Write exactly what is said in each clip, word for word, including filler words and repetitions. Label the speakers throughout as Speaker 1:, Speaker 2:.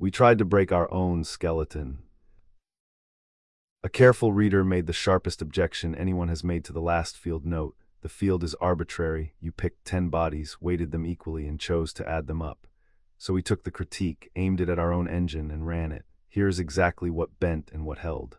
Speaker 1: We tried to break our own skeleton. A careful reader made the sharpest objection anyone has made to the last field note. The field is arbitrary. You picked ten bodies, weighted them equally, and chose to add them up. So we took the critique, aimed it at our own engine, and ran it. Here's exactly what bent and what held.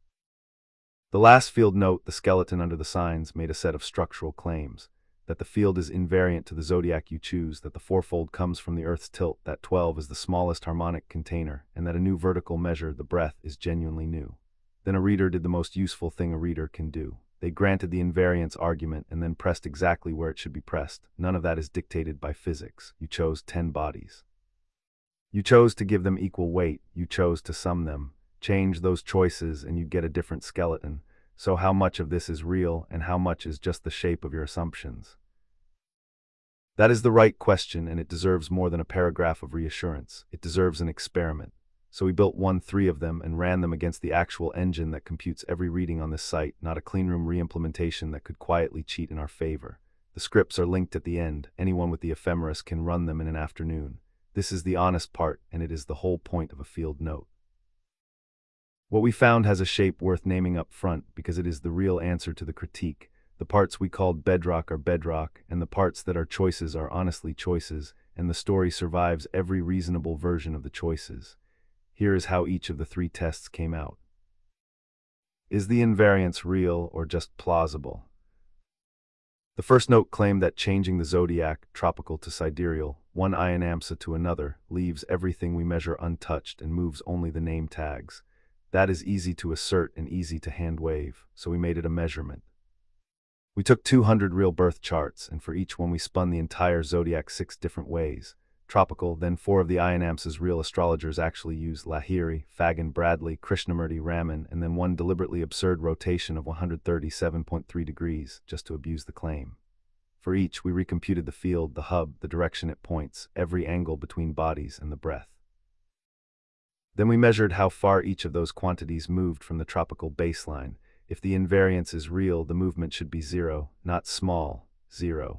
Speaker 1: The last field note, the skeleton under the signs, made a set of structural claims. That the field is invariant to the zodiac you choose, that the fourfold comes from the Earth's tilt, that twelve is the smallest harmonic container, and that a new vertical measure, the breath, is genuinely new. Then a reader did the most useful thing a reader can do. They granted the invariance argument and then pressed exactly where it should be pressed. None of that is dictated by physics. You chose ten bodies. You chose to give them equal weight. You chose to sum them. Change those choices and you get a different skeleton. So how much of this is real and how much is just the shape of your assumptions? That is the right question, and it deserves more than a paragraph of reassurance. It deserves an experiment. So we built one three of them and ran them against the actual engine that computes every reading on this site, not a cleanroom re-implementation that could quietly cheat in our favor. The scripts are linked at the end. Anyone with the ephemeris can run them in an afternoon. This is the honest part, and it is the whole point of a field note. What we found has a shape worth naming up front because it is the real answer to the critique. The parts we called bedrock are bedrock, and the parts that are choices are honestly choices, and the story survives every reasonable version of the choices. Here is how each of the three tests came out. Is the invariance real or just plausible? The first note claimed that changing the zodiac, tropical to sidereal, one ionamsa to another, leaves everything we measure untouched and moves only the name tags. That is easy to assert and easy to hand wave, so we made it a measurement. We took two hundred real birth charts, and for each one we spun the entire zodiac six different ways. Tropical, then four of the ionamsa's real astrologers actually used Lahiri, Fagan, Bradley, Krishnamurti, Raman, and then one deliberately absurd rotation of one hundred thirty-seven point three degrees, just to abuse the claim. For each, we recomputed the field, the hub, the direction it points, every angle between bodies, and the breadth. Then we measured how far each of those quantities moved from the tropical baseline. If the invariance is real, the movement should be zero, not small, zero.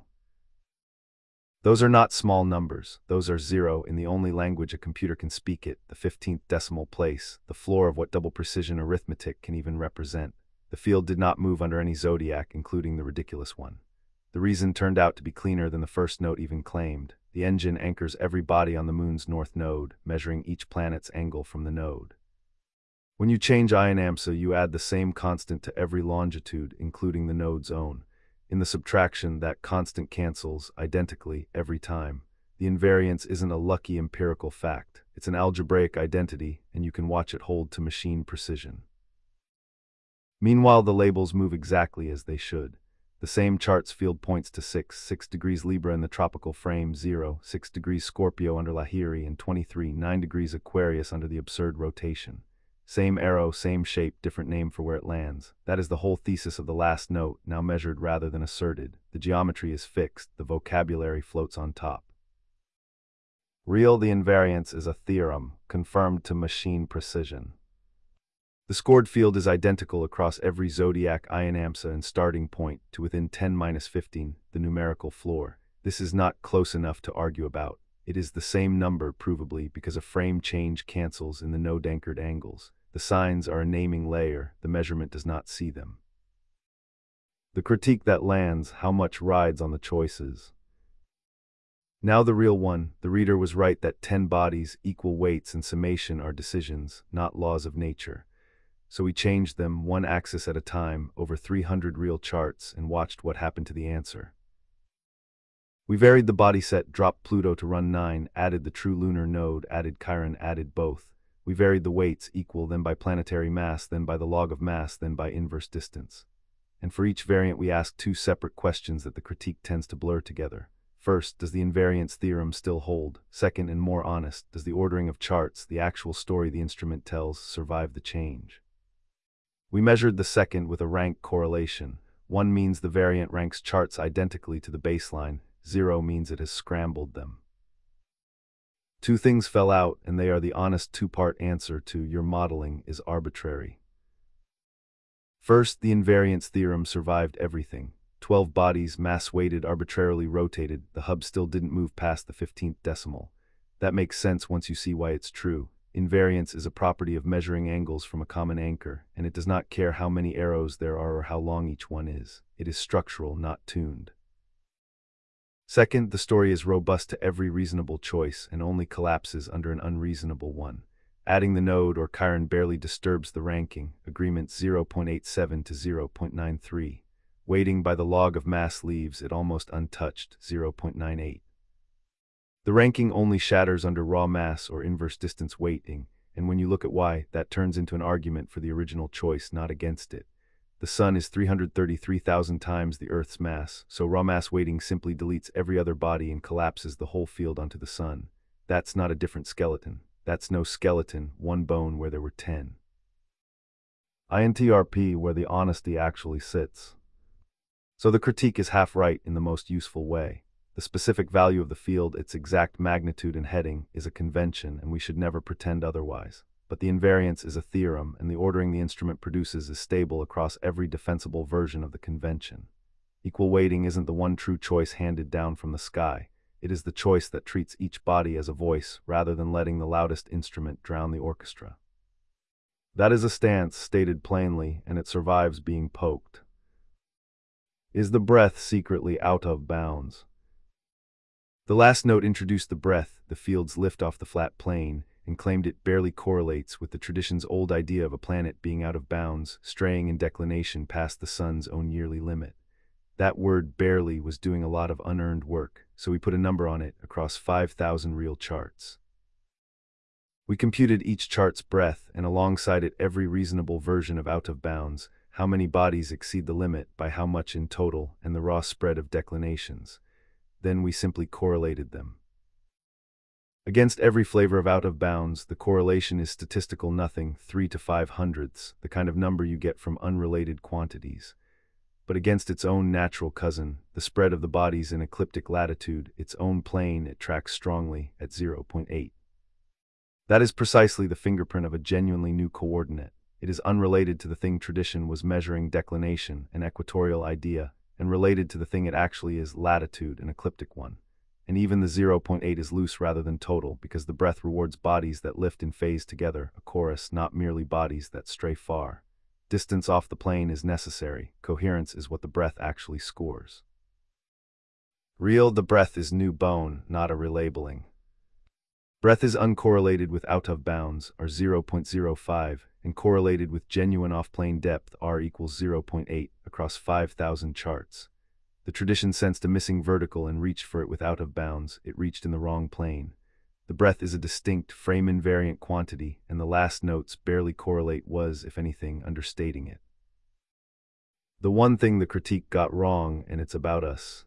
Speaker 1: Those are not small numbers. Those are zero in the only language a computer can speak it, the fifteenth decimal place, the floor of what double precision arithmetic can even represent. The field did not move under any zodiac, including the ridiculous one. The reason turned out to be cleaner than the first note even claimed. The engine anchors every body on the moon's north node, measuring each planet's angle from the node. When you change ionamsa, you add the same constant to every longitude, including the node's own. In the subtraction, that constant cancels identically every time. The invariance isn't a lucky empirical fact. It's an algebraic identity, and you can watch it hold to machine precision. Meanwhile, the labels move exactly as they should. The same chart's field points to six, six degrees Libra in the tropical frame, zero, six degrees Scorpio under Lahiri, and twenty-three, nine degrees Aquarius under the absurd rotation. Same arrow, same shape, different name for where it lands. That is the whole thesis of the last note, now measured rather than asserted. The geometry is fixed, the vocabulary floats on top. Real, the invariance is a theorem, confirmed to machine precision. The scored field is identical across every zodiac ionamsa and starting point to within ten minus fifteen, the numerical floor. This is not close enough to argue about. It is the same number, provably, because a frame change cancels in the node-anchored angles. The signs are a naming layer, the measurement does not see them. The critique that lands, how much rides on the choices. Now the real one, the reader was right that ten bodies, equal weights, and summation are decisions, not laws of nature. So we changed them, one axis at a time, over three hundred real charts, and watched what happened to the answer. We varied the body set, dropped Pluto to run nine, added the true lunar node, added Chiron, added both. We varied the weights, equal, then by planetary mass, then by the log of mass, then by inverse distance. And for each variant we asked two separate questions that the critique tends to blur together. First, does the invariance theorem still hold? Second, and more honest, does the ordering of charts, the actual story the instrument tells, survive the change? We measured the second with a rank correlation. One means the variant ranks charts identically to the baseline, zero means it has scrambled them. Two things fell out, and they are the honest two-part answer to your modeling is arbitrary. First, the invariance theorem survived everything. Twelve bodies, mass-weighted, arbitrarily rotated, the hub still didn't move past the fifteenth decimal. That makes sense once you see why it's true. Invariance is a property of measuring angles from a common anchor, and it does not care how many arrows there are or how long each one is. It is structural, not tuned. Second, the story is robust to every reasonable choice and only collapses under an unreasonable one. Adding the node or chiron barely disturbs the ranking, agreement zero point eight seven to zero point nine three. Weighting by the log of mass leaves it almost untouched, zero point nine eight. The ranking only shatters under raw mass or inverse distance weighting, and when you look at why, that turns into an argument for the original choice, not against it. The Sun is three hundred thirty-three thousand times the Earth's mass, so raw mass weighting simply deletes every other body and collapses the whole field onto the Sun. That's not a different skeleton. That's no skeleton, one bone where there were ten. I N T R P where the honesty actually sits. So the critique is half right in the most useful way. The specific value of the field, its exact magnitude and heading, is a convention, and we should never pretend otherwise. But the invariance is a theorem, and the ordering the instrument produces is stable across every defensible version of the convention. Equal weighting isn't the one true choice handed down from the sky. It is the choice that treats each body as a voice, rather than letting the loudest instrument drown the orchestra. That is a stance stated plainly, and it survives being poked. Is the breath secretly out of bounds? The last note introduced the breath, the field's lift off the flat plane, and claimed it barely correlates with the tradition's old idea of a planet being out of bounds, straying in declination past the sun's own yearly limit. That word barely was doing a lot of unearned work, so we put a number on it across five thousand real charts. We computed each chart's breadth, and alongside it every reasonable version of out of bounds, how many bodies exceed the limit by how much in total, and the raw spread of declinations. Then we simply correlated them. Against every flavor of out of bounds, the correlation is statistical nothing, three to five hundredths, the kind of number you get from unrelated quantities. But against its own natural cousin, the spread of the bodies in ecliptic latitude, its own plane, it tracks strongly at zero point eight. That is precisely the fingerprint of a genuinely new coordinate. It is unrelated to the thing tradition was measuring declination, an equatorial idea, and related to the thing it actually is, latitude, an ecliptic one. And even the zero point eight is loose rather than total, because the breath rewards bodies that lift in phase together, a chorus, not merely bodies that stray far. Distance off the plane is necessary. Coherence is what the breath actually scores. Real, the breath is new bone, not a relabeling. Breath is uncorrelated with out of bounds, R zero point zero five, and correlated with genuine off-plane depth, R equals zero point eight, across five thousand charts. The tradition sensed a missing vertical and reached for it with out of bounds. It reached in the wrong plane. The breath is a distinct, frame-invariant quantity, and the last notes barely correlate was, if anything, understating it. The one thing the critique got wrong, and it's about us.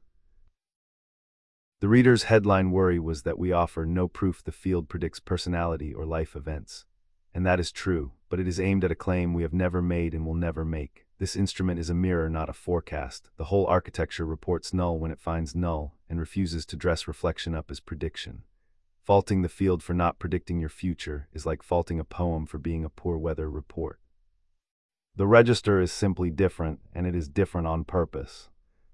Speaker 1: The reader's headline worry was that we offer no proof the field predicts personality or life events. And that is true, but it is aimed at a claim we have never made and will never make. This instrument is a mirror, not a forecast. The whole architecture reports null when it finds null, and refuses to dress reflection up as prediction. Faulting the field for not predicting your future is like faulting a poem for being a poor weather report. The register is simply different, and it is different on purpose.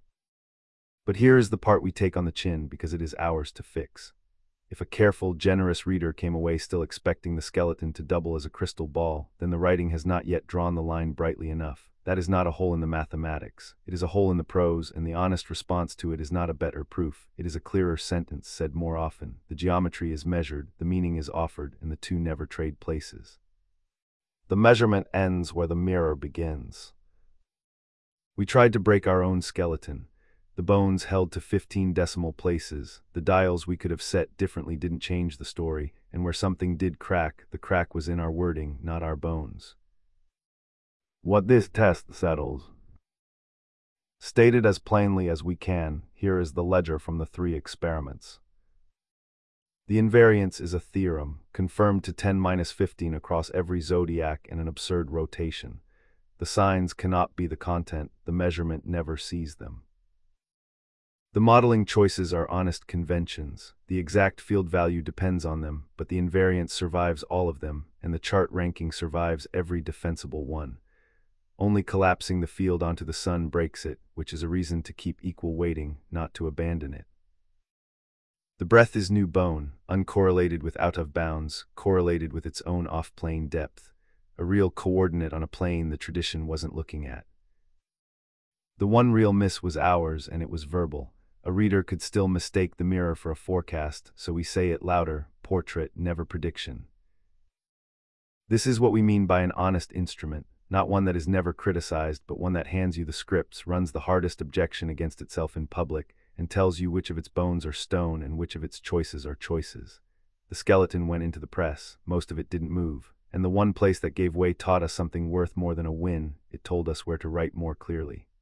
Speaker 1: But here is the part we take on the chin because it is ours to fix. If a careful, generous reader came away still expecting the skeleton to double as a crystal ball, then the writing has not yet drawn the line brightly enough. That is not a hole in the mathematics. It is a hole in the prose, and the honest response to it is not a better proof. It is a clearer sentence said more often. The geometry is measured, the meaning is offered, and the two never trade places. The measurement ends where the mirror begins. We tried to break our own skeleton. The bones held to fifteen decimal places. The dials we could have set differently didn't change the story, and where something did crack, the crack was in our wording, not our bones. What this test settles. Stated as plainly as we can, here is the ledger from the three experiments. The invariance is a theorem, confirmed to ten minus fifteen across every zodiac in an absurd rotation. The signs cannot be the content, the measurement never sees them. The modeling choices are honest conventions. The exact field value depends on them, but the invariance survives all of them, and the chart ranking survives every defensible one. Only collapsing the field onto the sun breaks it, which is a reason to keep equal weighting, not to abandon it. The breath is new bone, uncorrelated with out of bounds, correlated with its own off-plane depth, a real coordinate on a plane the tradition wasn't looking at. The one real miss was ours, and it was verbal. A reader could still mistake the mirror for a forecast, so we say it louder: portrait, never prediction. This is what we mean by an honest instrument, not one that is never criticized, but one that hands you the scripts, runs the hardest objection against itself in public, and tells you which of its bones are stone and which of its choices are choices. The skeleton went into the press, most of it didn't move, and the one place that gave way taught us something worth more than a win. It told us where to write more clearly.